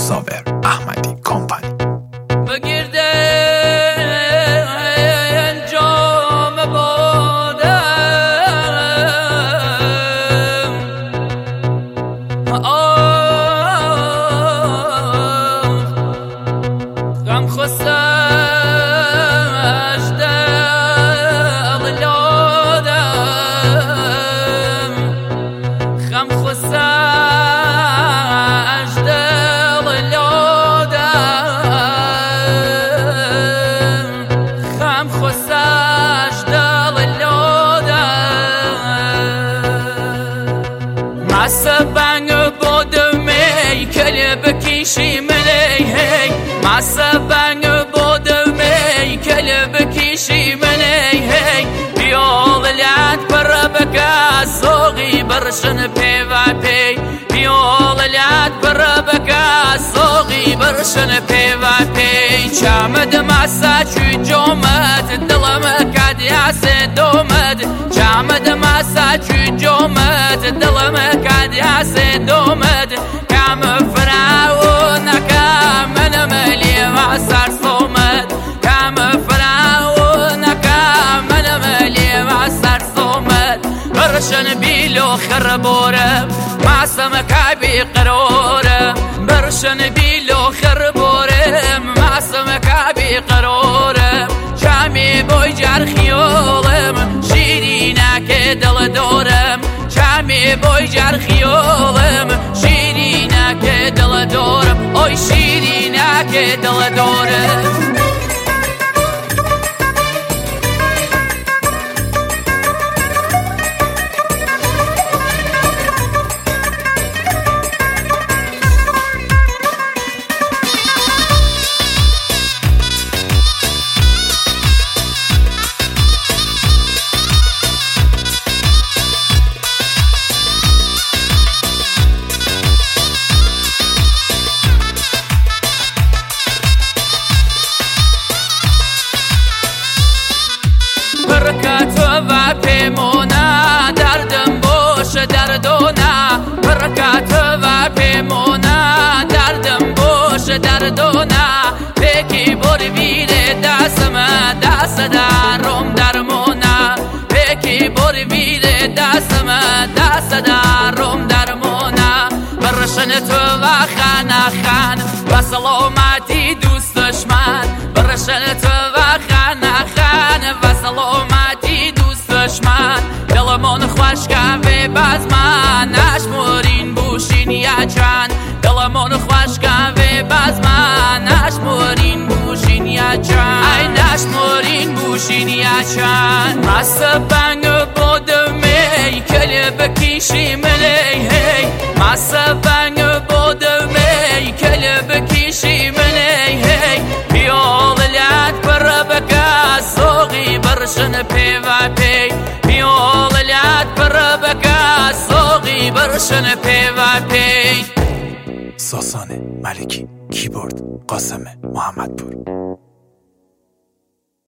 صابر احمدی کمپانی. بگیرده انجام بادم غم خستش دل لادم غم خستش دل لادم غم خستش دل لادم معصبن بودم ای کلبکیشی ملی هی معصبن بودم ای کلبکیشی ملی هی بیولت پر بکا سوقی برشن پی و پی بیولت پر بکا سوقی برشن پی و پی چامد مسا چوی جومت دلم کدیاس دومد چامد مسا چوی جومت دلم کدیاس دومد کام فراون کام نملی واسر صومد کام فراون کام نملی واسر صومد برشن بیلو خربورم معصم کعبی قرورم برشن بیلو خربورم معصم کعبی قرورم شامی بوی جرخیولم شیرینه که دل دورم شامی بوی جرخیولم شیرینه که دل دورم اوی شیرینه که دل دورم برکت و پیمونه دردم باش دردونه برکت و پیمونه دردم باش دردونه پیکی بر ویره دستم دست درم درمونه پیکی بر ویره دستم دست درم درمونه برشن تو و خانه خان و سلامتی دوست دشمن برشن تو و خانه خان و سلامتی دوست دشمن دلمون خوش که باز من نشمرین بوشین یا چند دلمون خوش که باز من نشمرین بوشین یا چند ای نشمرین بوشین یا چند معصبن بودم ای کلبکیشی ملی هی معصبن بودم ای کلبکیشی ملی هی بیولت پر بکا سوقی برشن پی و پی بیولت پر بکا سوقی برشن پی و پی. ساسانه ملکی کیبورد قاسم محمدپور.